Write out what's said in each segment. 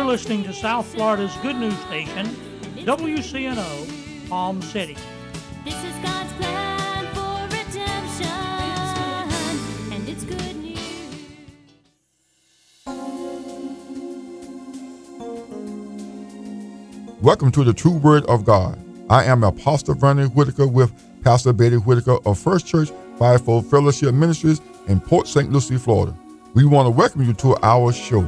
listening to South Florida's good news station, WCNO, Palm City. This is God's plan for redemption, and it's good news. Welcome to the True Word of God. I am Apostle Vernon Whitaker with Pastor Betty Whitaker of First Church Fivefold Fellowship Ministries in Port St. Lucie, Florida. We want to welcome you to our show.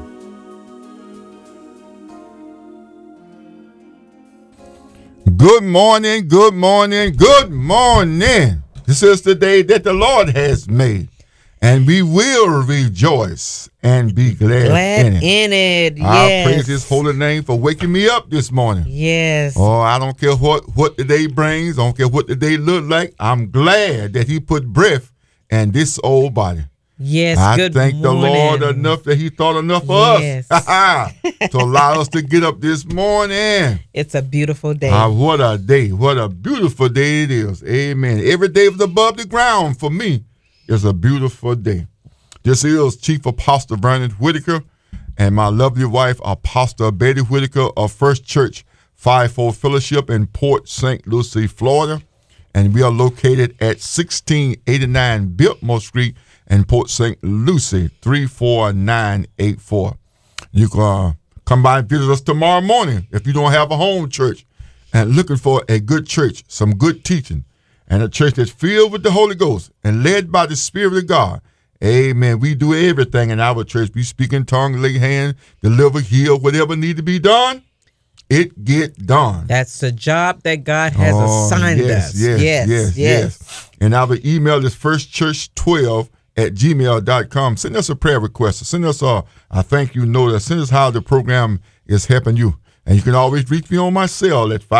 Good morning, good morning, good morning. This is the day that the Lord has made, and we will rejoice and be glad in it. Yes. I praise His holy name for waking me up this morning. Yes. Oh, I don't care what the day brings. I don't care what the day look like. I'm glad that He put breath in this old body. Yes. I good thank morning. the Lord enough that He thought enough of us to allow us to get up this morning. It's a beautiful day. What a day. What a beautiful day it is. Amen. Every day was above the ground for me is a beautiful day. This is Chief Apostle Vernon Whitaker and my lovely wife, Apostle Betty Whitaker of First Church Fivefold Fellowship in Port St. Lucie, Florida. And we are located at 1689 Biltmore Street in Port St. Lucie, 34984. You can come by and visit us tomorrow morning if you don't have a home church and looking for a good church, some good teaching, and a church that's filled with the Holy Ghost and led by the Spirit of God. Amen. We do everything in our church. We speak in tongues, lay hands, deliver, heal, whatever need to be done, it get done. That's the job that God has assigned us. Yes. And our email is firstchurch12@gmail.com. Send us a prayer request. Send us a thank you note. Send us how the program is helping you. And you can always reach me on my cell at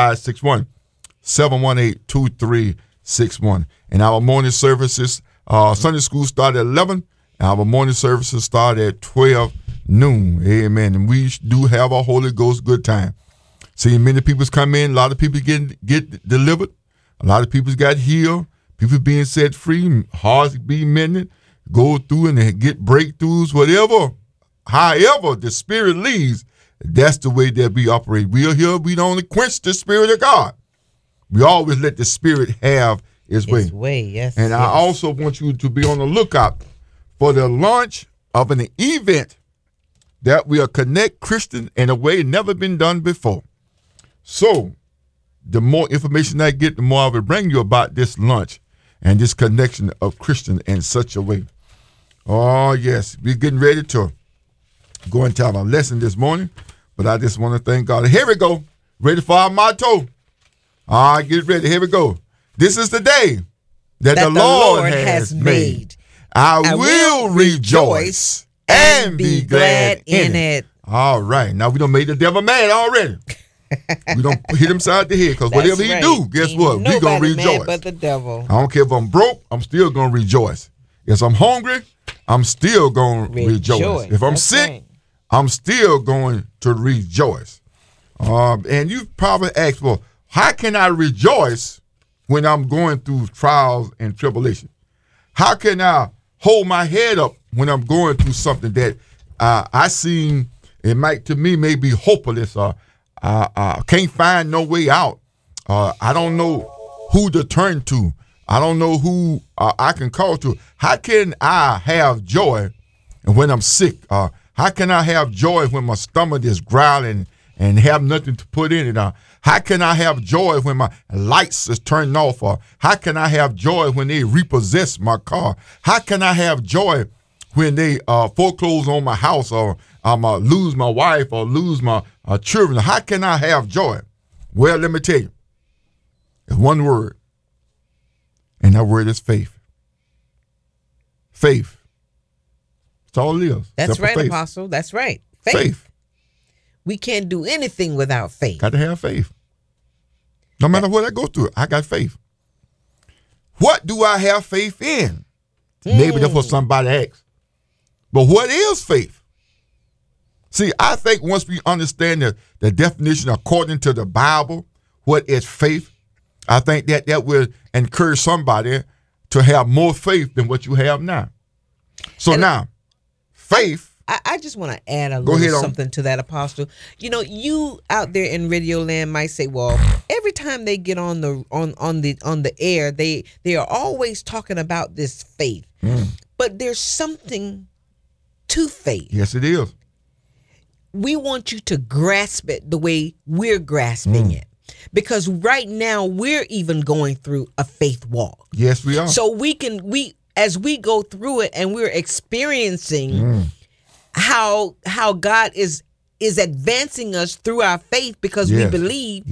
561-718-2361. And our morning services, Sunday school start at 11. Our morning services start at 12 noon. Amen. And we do have a Holy Ghost good time. See, many people come in. A lot of people get delivered. A lot of people got healed. People being set free. Hearts being mended. Go through and get breakthroughs. Whatever. However the Spirit leads, that's the way that we operate. We are here. We don't quench the Spirit of God. We always let the Spirit have His way. Yes. And I also want you to be on the lookout for the launch of an event that will connect Christians in a way never been done before. So, the more information I get, the more I will bring you about this launch and this connection of Christians in such a way. Oh, yes, we're getting ready to go into our lesson this morning, but I just want to thank God. Here we go. Ready for our motto. All right, get ready. Here we go. This is the day that the Lord has made. I will rejoice and be glad in it. All right. Now we done made the devil mad already. We don't hit him side the head because whatever he do, guess what? We gonna rejoice. Mad but the devil. I don't care if I'm broke, I'm still gonna rejoice. If I'm hungry, I'm still gonna rejoice. If I'm sick, I'm still going to rejoice. And you probably asked, well, how can I rejoice when I'm going through trials and tribulation? How can I hold my head up when I'm going through something that I seen it might to me may be hopeless or can't find no way out. I don't know who to turn to. I don't know who I can call to. How can I have joy when I'm sick? How can I have joy when my stomach is growling and have nothing to put in it? How can I have joy when my lights is turned off? Or how can I have joy when they repossess my car? How can I have joy when they foreclose on my house, or I'm lose my wife or lose my children? How can I have joy? Well, let me tell you. It's one word, and that word is faith. Faith. That's all it is. That's right, faith. Apostle. That's right. Faith. We can't do anything without faith. Got to have faith. No matter what I go through, I got faith. What do I have faith in? Maybe that's what somebody asks. But what is faith? See, I think once we understand the definition according to the Bible, what is faith, I think that will encourage somebody to have more faith than what you have now. So now, faith I just want to add a Go ahead little on. something to that, Apostle. You know, you out there in Radio Land might say, well, every time they get on the air, they are always talking about this faith. But there's something to faith. Yes, it is. We want you to grasp it the way we're grasping it. Because right now we're even going through a faith walk. Yes, we are. So as we go through it and we're experiencing how God is advancing us through our faith because we believe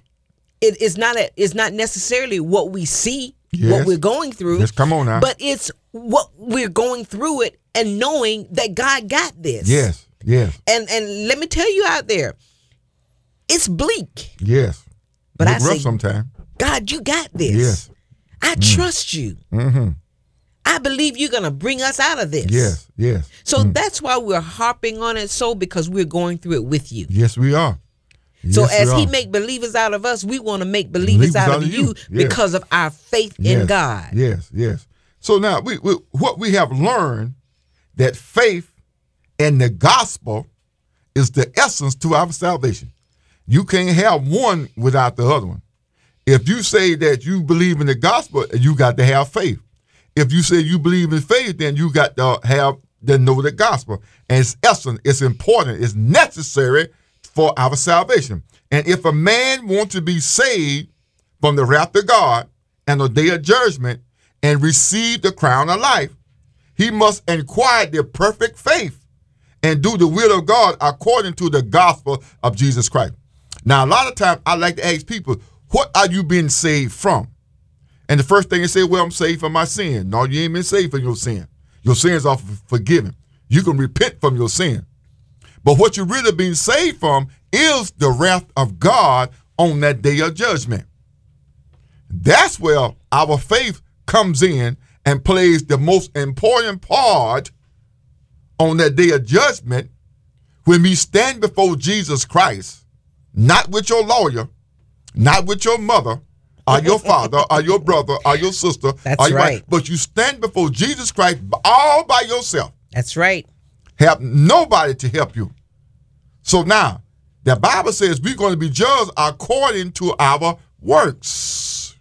it is not necessarily what we see, what we're going through. Yes, come on now. But it's what we're going through it and knowing that God got this. Yes, yes. And let me tell you out there, it's bleak. Yes. But Look I rough say, sometime. God, you got this. Yes. I trust you. Mm-hmm. I believe you're going to bring us out of this. Yes, yes. So that's why we're harping on it because we're going through it with you. Yes, we are. So Yes, as we he are. make believers out of us, we want to make believers out of you Yes. because of our faith in God. Yes, yes. So now what we have learned that faith and the gospel is the essence to our salvation. You can't have one without the other one. If you say that you believe in the gospel, you got to have faith. If you say you believe in faith, then you got to know the gospel. And it's essence, it's important, it's necessary for our salvation. And if a man wants to be saved from the wrath of God and the day of judgment and receive the crown of life, he must acquire the perfect faith and do the will of God according to the gospel of Jesus Christ. Now, a lot of times I like to ask people, what are you being saved from? And the first thing they say, well, I'm saved from my sin. No, you ain't been saved from your sin. Your sins are forgiven. You can repent from your sin. But what you're really being saved from is the wrath of God on that day of judgment. That's where our faith comes in and plays the most important part on that day of judgment when we stand before Jesus Christ, not with your lawyer, not with your mother, or your father, or your brother, or your sister. That's right. But you stand before Jesus Christ all by yourself. That's right. Have nobody to help you. So now, the Bible says we're going to be judged according to our works.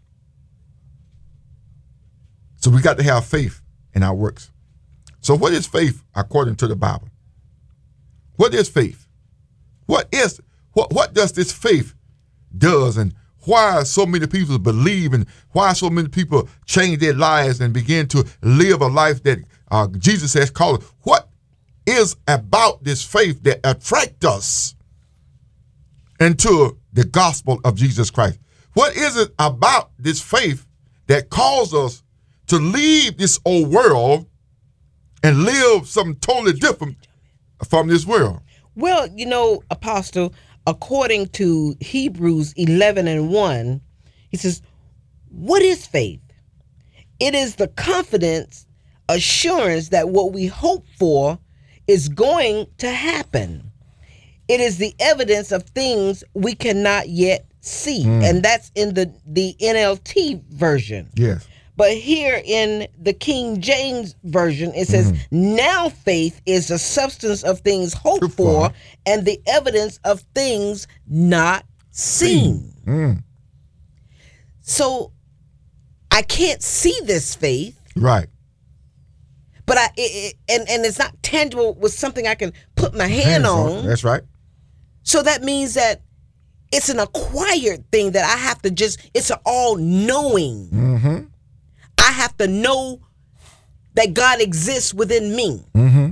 So we got to have faith in our works. So what is faith according to the Bible? What is faith? What does this faith does, and why so many people believe, and why so many people change their lives and begin to live a life that Jesus has called it? What is about this faith that attracts us into the gospel of Jesus Christ? What is it about this faith that calls us to leave this old world and live something totally different from this world? Well, you know, Apostle, according to Hebrews 11:1, he says, what is faith? It is the confidence, assurance that what we hope for is going to happen. It is the evidence of things we cannot yet see. And that's in the NLT version. Yes. But here in the King James Version, it says, now faith is the substance of things hoped for and the evidence of things not seen. So I can't see this faith. Right. But and it's not tangible with something I can put my hand on. That's right. So that means that it's an acquired thing that I have to it's an all-knowing. I have to know that God exists within me.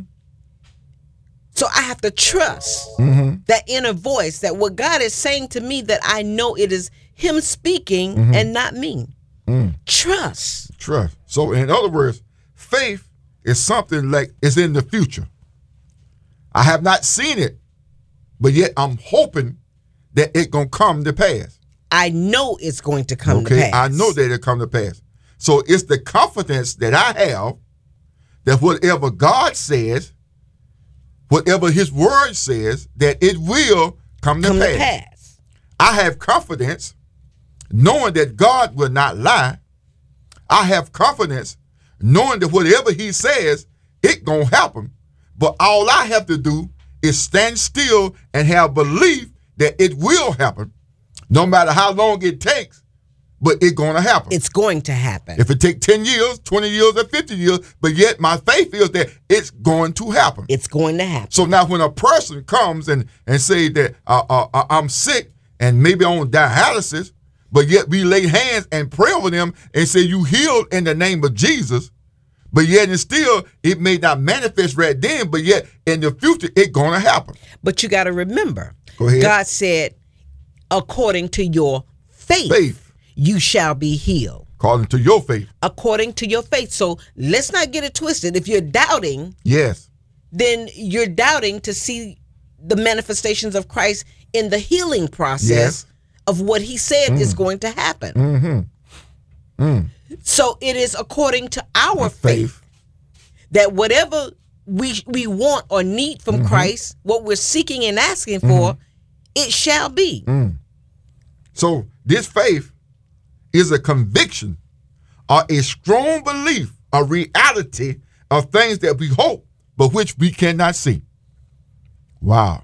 So I have to trust that inner voice, that what God is saying to me, that I know it is him speaking and not me. Trust. Trust. So in other words, faith is something like it's in the future. I have not seen it, but yet I'm hoping that it's going to come to pass. I know it's going to come to pass. I know that it'll come to pass. So it's the confidence that I have that whatever God says, whatever his word says, that it will come to pass. I have confidence knowing that God will not lie. I have confidence knowing that whatever he says, it going to happen. But all I have to do is stand still and have belief that it will happen, no matter how long it takes, but it's going to happen. It's going to happen. If it takes 10 years, 20 years, or 50 years, but yet my faith is that it's going to happen. It's going to happen. So now when a person comes and say that I'm sick and maybe on dialysis, but yet we lay hands and pray over them and say you healed in the name of Jesus, but yet and still it may not manifest right then, but yet in the future it's going to happen. But you got to remember, Go ahead. God said, according to your faith, you shall be healed. According to your faith. According to your faith. So let's not get it twisted. If you're doubting, Yes. then you're doubting to see the manifestations of Christ in the healing process Yes. of what he said is going to happen. So it is according to our faith that whatever we want or need from Christ, what we're seeking and asking for, it shall be. So this faith is a conviction or a strong belief, a reality of things that we hope, but which we cannot see. Wow.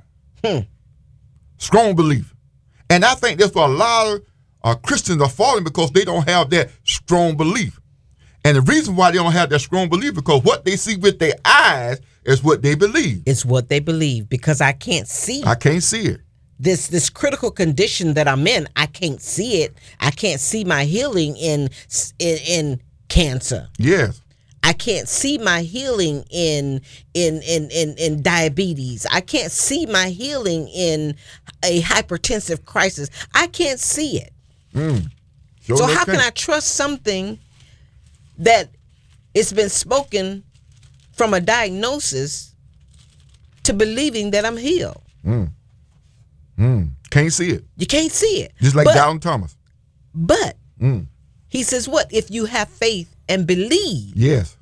Strong belief. And I think that's why a lot of Christians are falling, because they don't have that strong belief. And the reason why they don't have that strong belief, because what they see with their eyes is what they believe. It's what they believe, because I can't see. I can't see it. This critical condition that I'm in, I can't see it. I can't see my healing in cancer. Yes. I can't see my healing in diabetes. I can't see my healing in a hypertensive crisis. I can't see it. Sure So they how can I trust something that it's been spoken from a diagnosis to believing that I'm healed? Can't see it. You can't see it. Just like But- Down Thomas. But he says what? If you have faith and believe, Yes.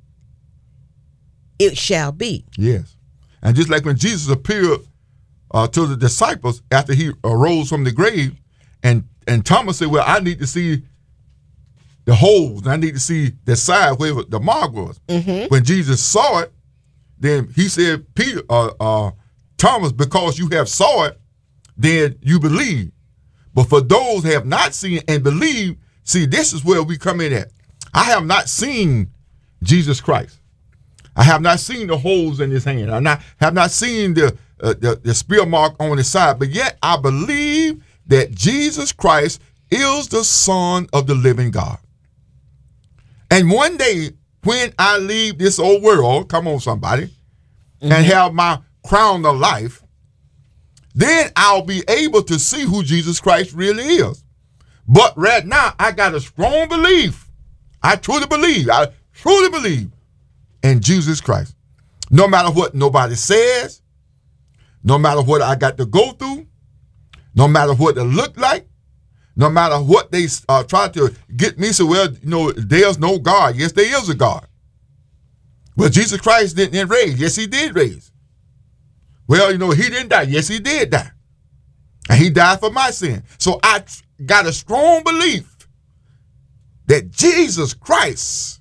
it shall be. Yes. And just like when Jesus appeared to the disciples after he arose from the grave, and Thomas said, well, I need to see the holes. I need to see the side where the mark was. When Jesus saw it, then he said, Peter, Thomas, because you have saw it, then you believe. But for those who have not seen and believe, see, this is where we come in at. I have not seen Jesus Christ. I have not seen the holes in his hand. I have not seen the spear mark on his side. But yet I believe that Jesus Christ is the Son of the living God. And one day when I leave this old world, come on somebody, and have my crown of life, then I'll be able to see who Jesus Christ really is. But right now, I got a strong belief. I truly believe in Jesus Christ. No matter what nobody says, no matter what I got to go through, no matter what it look like, no matter what they try to get me, so, well, there's no God. Yes, there is a God. Well, Jesus Christ didn't raise. Yes, he did raise. Well, he didn't die. Yes, he did die. And he died for my sin. So I got a strong belief that Jesus Christ,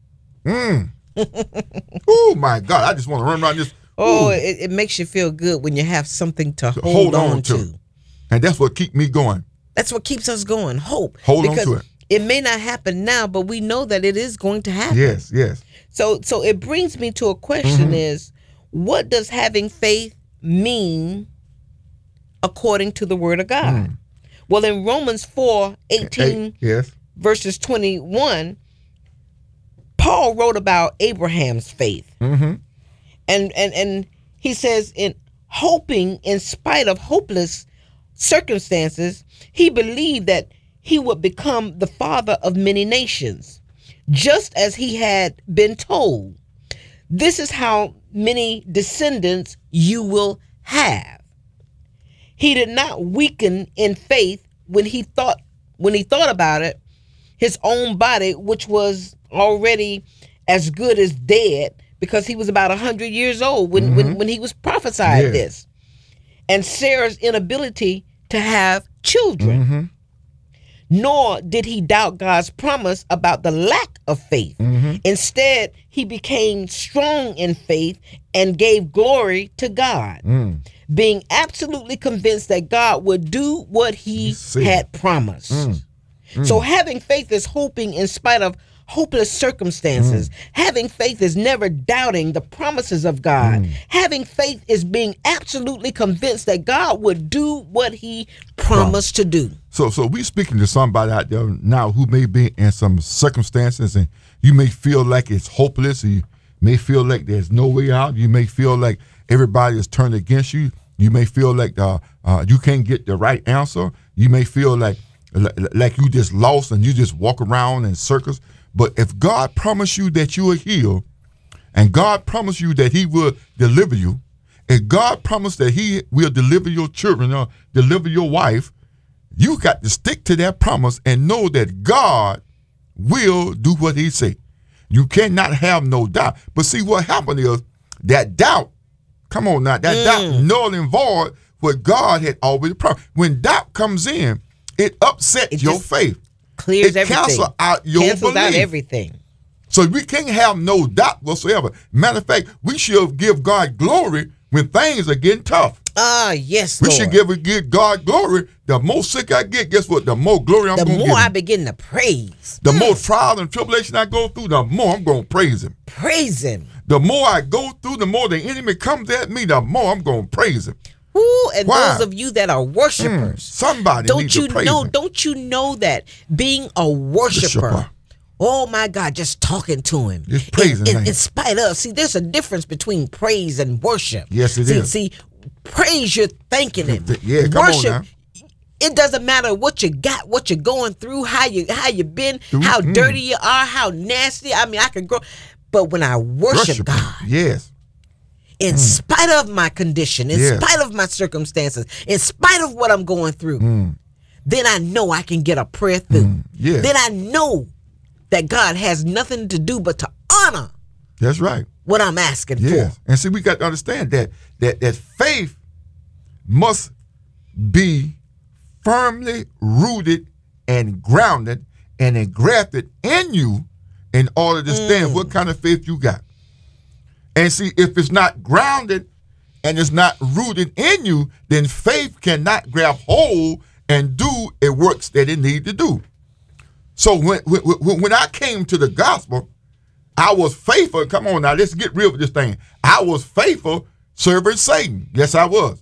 oh my God, I just want to run around this. Oh, it makes you feel good when you have something to hold on to. And that's what keeps me going. That's what keeps us going, hope. Hold on to it. It may not happen now, but we know that it is going to happen. Yes, yes. So it brings me to a question is, what does having faith mean according to the word of God? Well, in Romans 4:18, yes, verses 21, Paul wrote about Abraham's faith. And he says, in hoping in spite of hopeless circumstances, he believed that he would become the father of many nations, just as he had been told. This is how many descendants you will have. He did not weaken in faith when he thought about it, his own body, which was already as good as dead, because he was about 100 years old when he was prophesied this. And Sarah's inability to have children. Nor did he doubt God's promise about the lack of faith. Instead, he became strong in faith and gave glory to God, being absolutely convinced that God would do what he had promised. So having faith is hoping in spite of hopeless circumstances. Having faith is never doubting the promises of God. Having faith is being absolutely convinced that God would do what he promised to do. So we speaking to somebody out there now who may be in some circumstances, and you may feel like it's hopeless, or you may feel like there's no way out. You may feel like everybody is turned against you. You may feel like you can't get the right answer. You may feel like you just lost and you just walk around in circles. But if God promised you that you are healed, and God promised you that he will deliver you, and God promised that he will deliver your children or deliver your wife, you got to stick to that promise and know that God will do what he say. You cannot have no doubt. But see, what happened is that doubt, come on now, that doubt null and void what God had already promised. When doubt comes in, it upsets your faith. Clears everything. Cancels out your Cancels belief. out everything. So we can't have no doubt whatsoever. Matter of fact, we should give God glory when things are getting tough. Yes, we Lord. should give God glory. The more sick I get, guess what? The more glory I'm going to give him. The more I begin to praise. The more trial and tribulation I go through, the more I'm going to praise him. Praise him. The more I go through, the more the enemy comes at me, the more I'm going to praise him. Ooh, and Why? those of you that are worshipers, somebody needs to praise him. Don't you know that being a worshiper, oh my God, just talking to him, just praising him. In spite of, see, there's a difference between praise and worship. Yes, it is. See, praise, you're thanking him. Yeah, come worship, on now. It doesn't matter what you got, what you're going through, how you been, how dirty you are, how nasty. I mean, I can grow, but when I worship God, yes. In spite of my condition, in spite of my circumstances, in spite of what I'm going through, then I know I can get a prayer through. Then I know that God has nothing to do but to honor. That's right. What I'm asking for. And see, we got to understand that faith must be firmly rooted and grounded and engrafted in you in order to stand what kind of faith you got. And see, if it's not grounded and it's not rooted in you, then faith cannot grab hold and do the works that it need to do. So when I came to the gospel, I was faithful. Come on now, let's get real with this thing. I was faithful serving Satan. Yes, I was.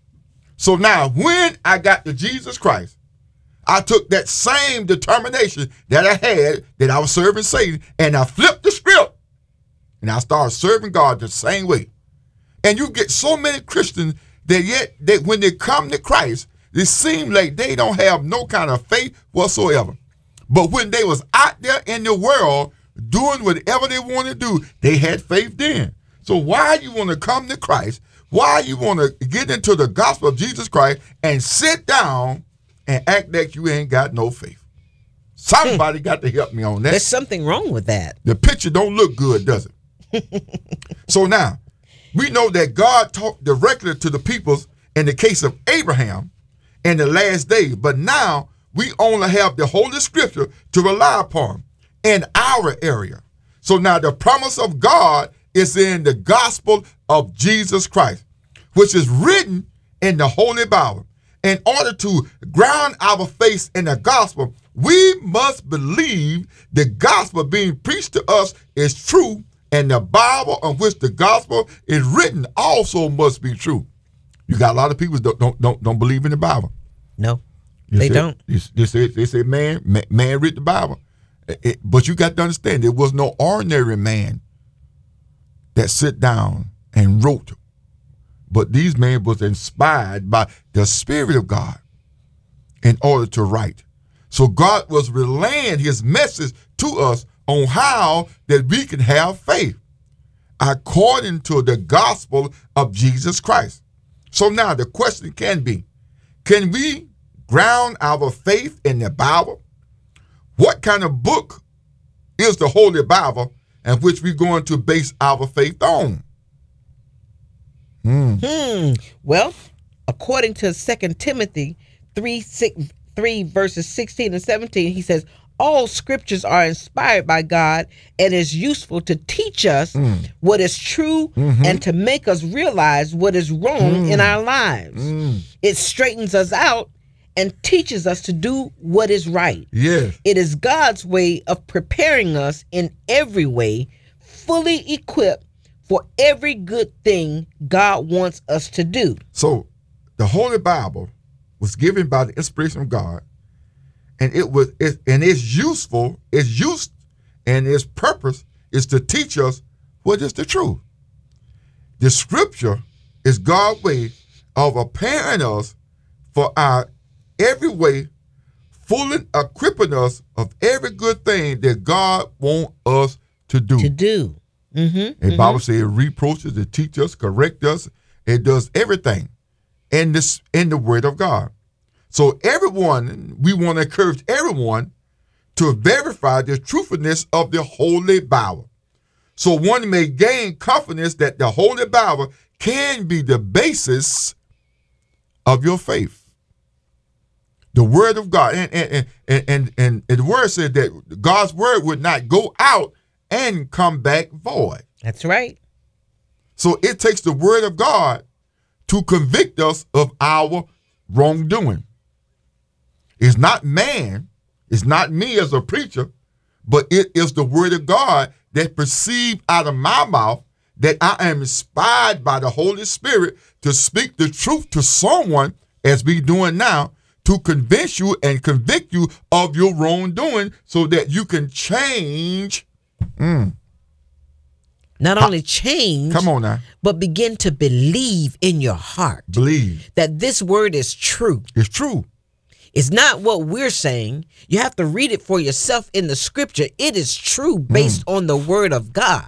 So now when I got to Jesus Christ, I took that same determination that I had that I was serving Satan, and I flipped the script. And I started serving God the same way. And you get so many Christians that when they come to Christ, it seems like they don't have no kind of faith whatsoever. But when they was out there in the world doing whatever they want to do, they had faith then. So why you want to come to Christ? Why you want to get into the gospel of Jesus Christ and sit down and act like you ain't got no faith? Somebody got to help me on that. There's something wrong with that. The picture don't look good, does it? So now, we know that God talked directly to the peoples in the case of Abraham in the last days, but now we only have the Holy Scripture to rely upon in our area. So now the promise of God is in the gospel of Jesus Christ, which is written in the Holy Bible. In order to ground our faith in the gospel, we must believe the gospel being preached to us is true, and the Bible on which the gospel is written also must be true. You got a lot of people that don't believe in the Bible. No, they don't. They say man read the Bible. But you got to understand, there was no ordinary man that sit down and wrote. But these men was inspired by the Spirit of God in order to write. So God was relaying his message to us on how that we can have faith according to the gospel of Jesus Christ. So now the question can be, can we ground our faith in the Bible? What kind of book is the Holy Bible and which we're going to base our faith on? Well, according to 2 Timothy 3:6 3 verses 16 and 17, he says, all scriptures are inspired by God and is useful to teach us what is true and to make us realize what is wrong in our lives. It straightens us out and teaches us to do what is right. Yes. It is God's way of preparing us in every way, fully equipped for every good thing God wants us to do. So the Holy Bible was given by the inspiration of God, and it's useful, it's used, and its purpose is to teach us what is the truth. The scripture is God's way of preparing us for our every way, fully equipping us of every good thing that God wants us to do. The Bible says it reproaches, it teaches us, correct us. It does everything in the Word of God. So everyone, we want to encourage everyone to verify the truthfulness of the Holy Bible. So one may gain confidence that the Holy Bible can be the basis of your faith. The Word of God, and the Word said that God's Word would not go out and come back void. That's right. So it takes the Word of God to convict us of our wrongdoing. It's not man, it's not me as a preacher, but it is the Word of God that proceeds out of my mouth, that I am inspired by the Holy Spirit to speak the truth to someone, as we doing now, to convince you and convict you of your wrongdoing so that you can change. Not only change, Come on now. but begin to believe in your heart. Believe. That this word is true. It's true. It's not what we're saying. You have to read it for yourself in the scripture. It is true based on the word of God.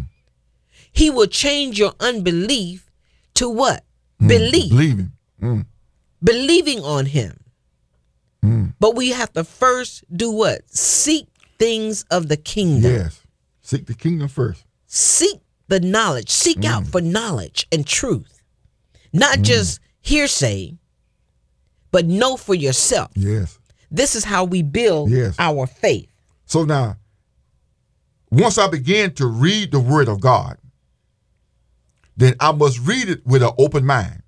He will change your unbelief to what? Belief. Believing. Believing on him. But we have to first do what? Seek things of the kingdom. Yes. Seek the kingdom first. Seek the knowledge. Seek out for knowledge and truth. Not just hearsay, but know for yourself. Yes. This is how we build our faith. So now, once I begin to read the Word of God, then I must read it with an open mind.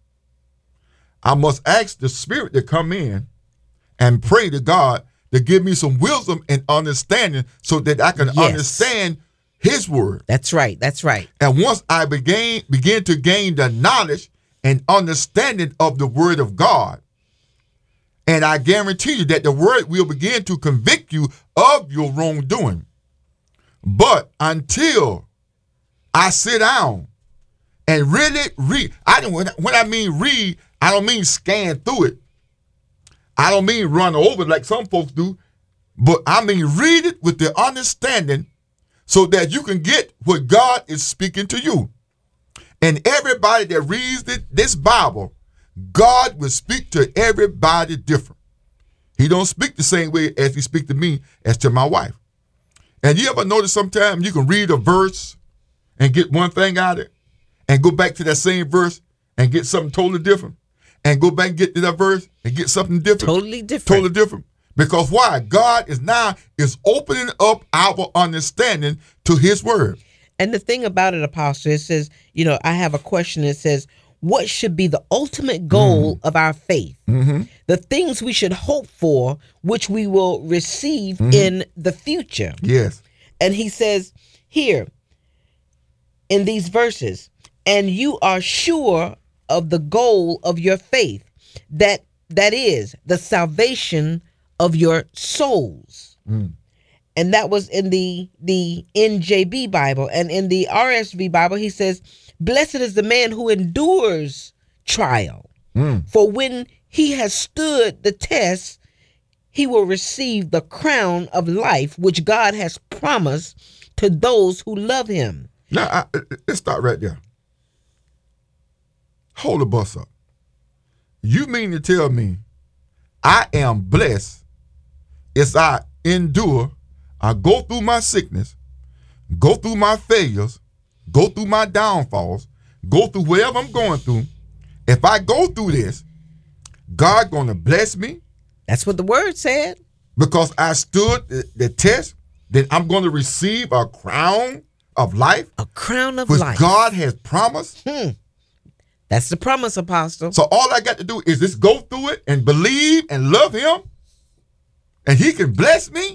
I must ask the Spirit to come in and pray to God to give me some wisdom and understanding so that I can understand His Word. That's right. That's right. And once I begin to gain the knowledge and understanding of the Word of God, and I guarantee you that the Word will begin to convict you of your wrongdoing. But until I sit down and really read, when I mean read, I don't mean scan through it. I don't mean run over like some folks do, but I mean read it with the understanding so that you can get what God is speaking to you. And everybody that reads this Bible, God will speak to everybody different. He don't speak the same way as he speak to me as to my wife. And you ever notice sometimes you can read a verse and get one thing out of it and go back to that same verse and get something totally different, and go back and get to that verse and get something different. Totally different. Totally different. Because why? God is opening up our understanding to his word. And the thing about it, Apostle, it says, I have a question. It says, what should be the ultimate goal of our faith? The things we should hope for, which we will receive in the future. Yes. And he says here in these verses, and you are sure of the goal of your faith, that is the salvation of your souls. And that was in the NJB Bible. And in the RSV Bible, he says, blessed is the man who endures trial. For when he has stood the test, he will receive the crown of life, which God has promised to those who love him. Now, let's start right there. Hold the bus up. You mean to tell me I am blessed as I endure, I go through my sickness, go through my failures, go through my downfalls, go through whatever I'm going through. If I go through this, God going to bless me, That's what the word said. Because I stood the test, then I'm going to receive a crown of life. A crown of which life. God has promised. That's the promise, Apostle. So all I got to do is just go through it and believe and love him. And he can bless me.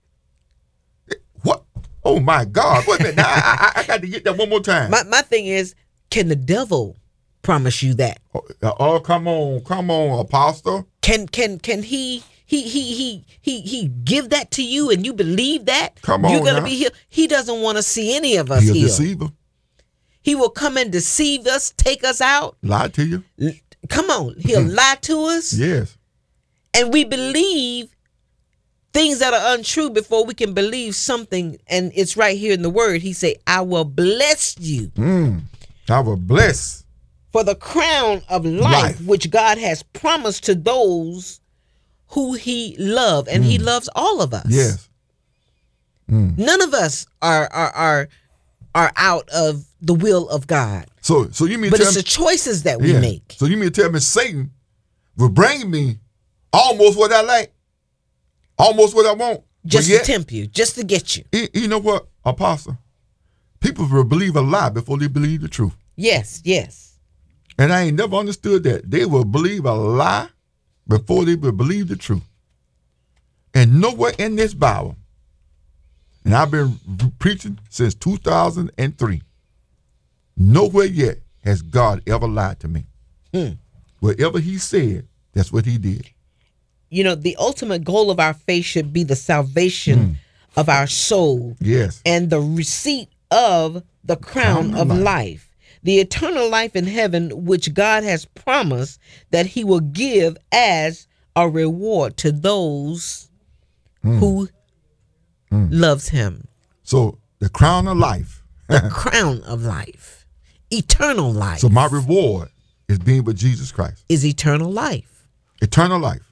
What? Oh, my God. Wait a minute. Now, I got to get that one more time. My thing is, can the devil promise you that? Oh, come on, Apostle. Can he give that to you and you believe that? Come on, you're gonna now. be healed. He doesn't want to see any of us He'll healed. deceive him. He will come and deceive us, take us out. Lie to you. Come on, he'll lie to us, Yes. and we believe things that are untrue before we can believe something. And it's right here in the word. He say, "I will bless you I will bless. for the crown of life, which God has promised to those who he love," and he loves all of us. Yes. None of us are out of the will of God. So you mean But tell it's me, the choices that we make. So you mean to tell me Satan will bring me almost what I like, almost what I want, Just but to yet, tempt you, just to get you. You know what, Apostle? People will believe a lie before they believe the truth. Yes, yes. And I ain't never understood that. They will believe a lie before they will believe the truth. And nowhere in this Bible, and I've been preaching since 2003, nowhere yet has God ever lied to me. Whatever he said, that's what he did. You know, the ultimate goal of our faith should be the salvation of our soul. Yes. And the receipt of the crown of life. The eternal life in heaven, which God has promised that he will give as a reward to those who loves him. So the crown of life. The crown of life. Eternal life. So my reward is being with Jesus Christ. Is eternal life. Eternal life.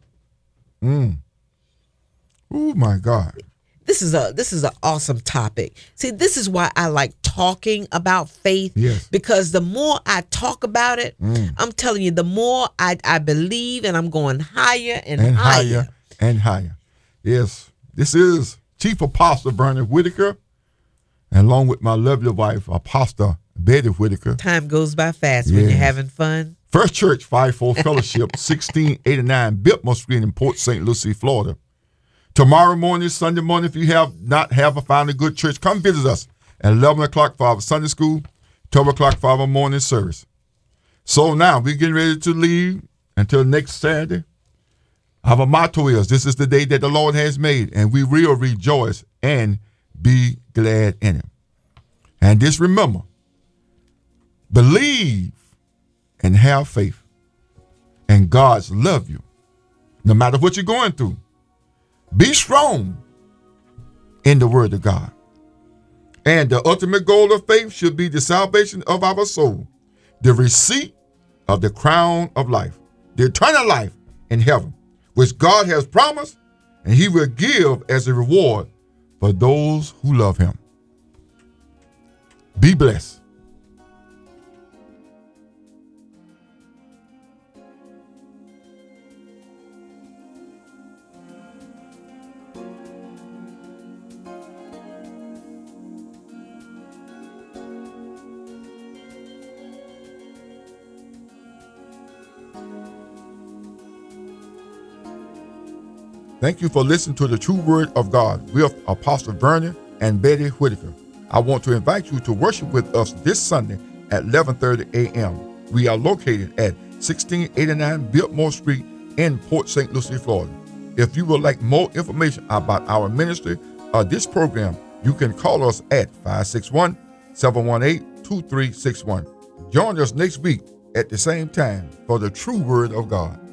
Oh my God. This is an awesome topic. See, this is why I like talking about faith. Yes. Because the more I talk about it, I'm telling you, the more I believe, and I'm going higher and higher. And higher. Yes. This is Chief Apostle Vernon Whitaker, and along with my lovely wife, Apostle Betty Whitaker. Time goes by fast when you're having fun. First Church 5-4 Fellowship, 1689 Biltmore Street in Port St. Lucie, Florida. Tomorrow morning, Sunday morning, if you have found a good church, come visit us at 11 o'clock for our Sunday school, 12 o'clock for our morning service. So now we're getting ready to leave until next Saturday. Our motto is, this is the day that the Lord has made, and we will rejoice and be glad in it. And just remember, believe and have faith, and God's love you, no matter what you're going through. Be strong in the word of God. And the ultimate goal of faith should be the salvation of our soul, the receipt of the crown of life, the eternal life in heaven, which God has promised, and he will give as a reward for those who love him. Be blessed. Thank you for listening to the True Word of God with Apostle Vernon and Betty Whitaker. I want to invite you to worship with us this Sunday at 11:30 a.m. We are located at 1689 Biltmore Street in Port St. Lucie, Florida. If you would like more information about our ministry or this program, you can call us at 561-718-2361. Join us next week at the same time for the True Word of God.